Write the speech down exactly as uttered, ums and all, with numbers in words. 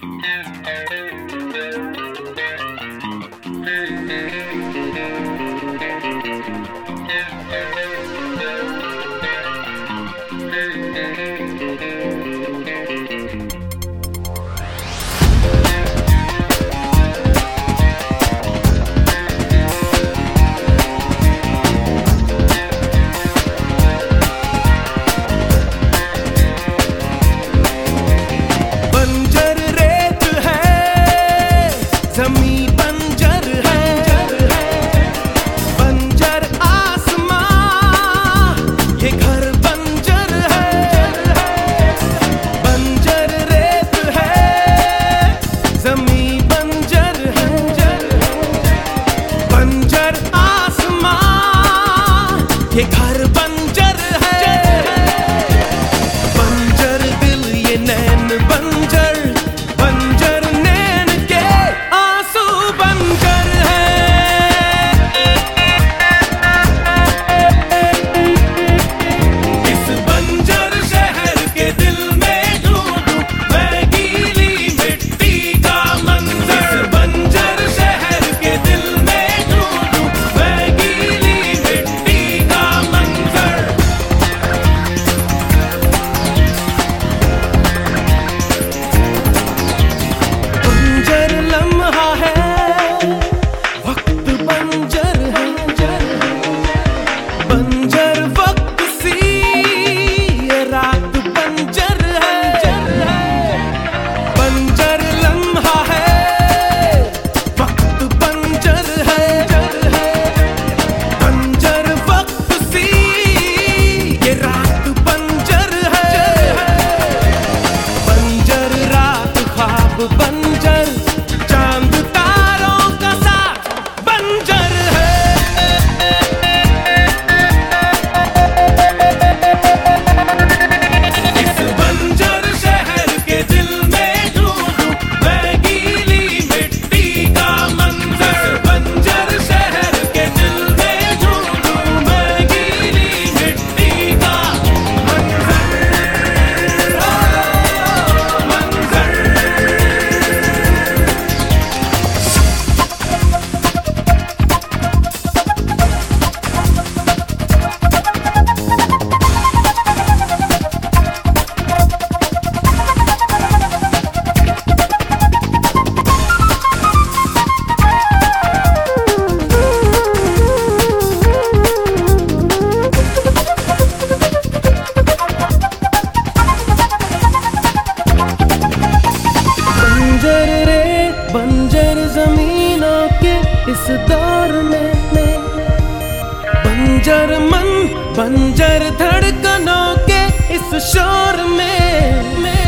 ये घर बंजर है, बंजर दिल ये नैन बंजर, बंजर नैन के आंसू बंजर है। इस बंजर शहर के दिल में ढूंढूं मैं गीली मिट्टी का मंजर। इस बंजर शहर के दिल में ढूंढूं मैं गीली मिट्टी का मंजर। बंजर लम्हा है, वक्त बंजर है, बंजर वक्त सी ये रात बंजर है। बंजर लम्हा है, वक्त बंजर है, बंजर वक्त सी ये रात बंजर है। बंजर रात ख्वाब बंजर, चांद तारों का साथ बंजर है। इस बंजर शहर के दिल में ढूंढूं मैं गीली मिट्टी का मंजर। बंजर शहर के दिल में ढूंढूं मैं गीली मिट्टी का मंजर। ओ मंजर। बंजर रे बंजर जमीनों के इस दौर में, बंजर मन बंजर धड़कनों के इस शोर में।